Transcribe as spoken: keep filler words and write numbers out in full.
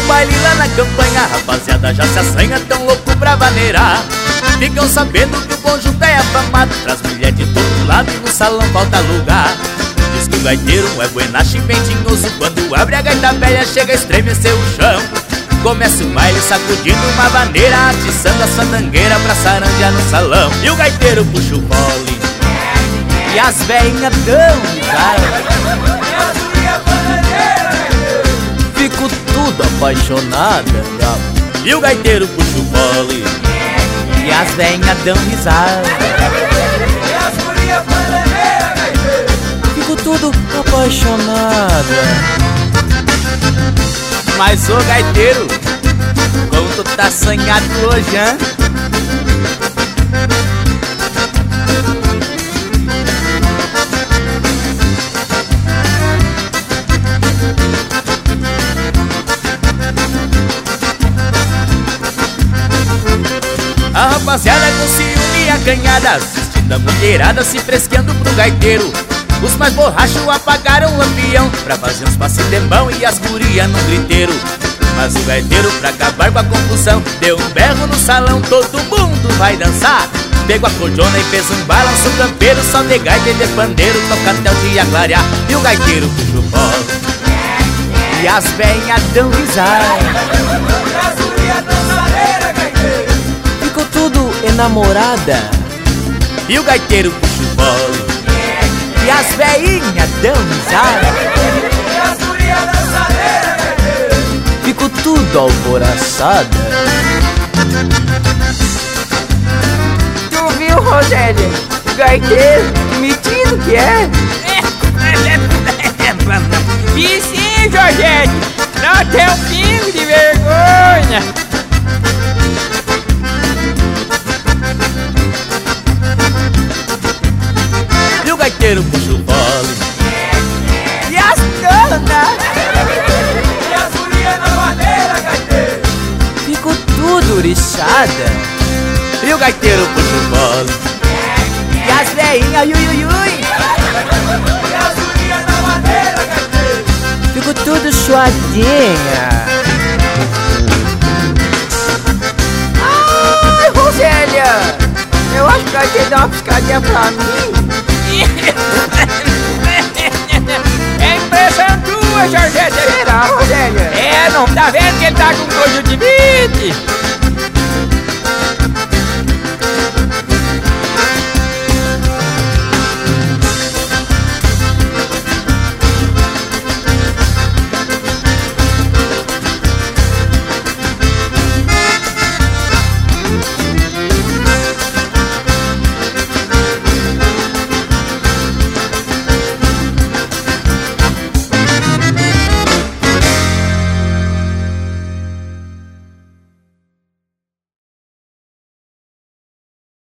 baile lá na campanha, a rapaziada já se assanha, tão louco pra maneirar. Ficam sabendo que o bom junto é afamado, traz mulher de todo lado e no salão falta lugar. Diz que o gaiteiro é buenache e bem tinhoso, quando abre a gaita velha chega a estremecer o chão. Começa o baile sacudindo uma vaneira, atiçando a sandangueira pra sarandear no salão. E o gaiteiro puxa o fole e as velhinhas dão risada. Fico tudo apaixonada. E o gaiteiro puxa o fole e as velhinhas dão risada. Fico tudo apaixonada. Mas ô gaiteiro, como tu tá assanhado hoje, hã? A rapaziada com ciúme acanhada, assistindo a mulherada se fresqueando pro gaiteiro. Os mais borrachos apagaram o lampião pra fazer uns passos de mão e as gurias num griteiro. Mas o gaiteiro, pra acabar com a confusão, deu um berro no salão, todo mundo vai dançar. Pegou a cordona e fez um balanço campeiro, só de gaita e de pandeiro, toca até o dia clarear. E o gaiteiro puxa o fole e as velhinhas dão risada. Ficou tudo enamorada. E o gaiteiro puxa o fole e as velhinhas dão risada. Fico tudo alvoroçada. Tu viu, Rogério? O gaiteiro, metido que é? E sim, Rogério, não tem um pingo de vergonha. E o gaiteiro puxa o fole e as donas. E as gurias na madeira, gaiteiro. Fico tudo oriçada. E o gaiteiro puxa o fole E as velhinhas, ui, ui, ui. E as gurias na madeira, gaiteiro. fico tudo suadinha. Ai, Rosélia, eu acho que vai ter que dar uma piscadinha pra mim. É impressão tua, Jorgete. Será, Rosélia? É, não tá vendo que ele tá com coisa de vinte?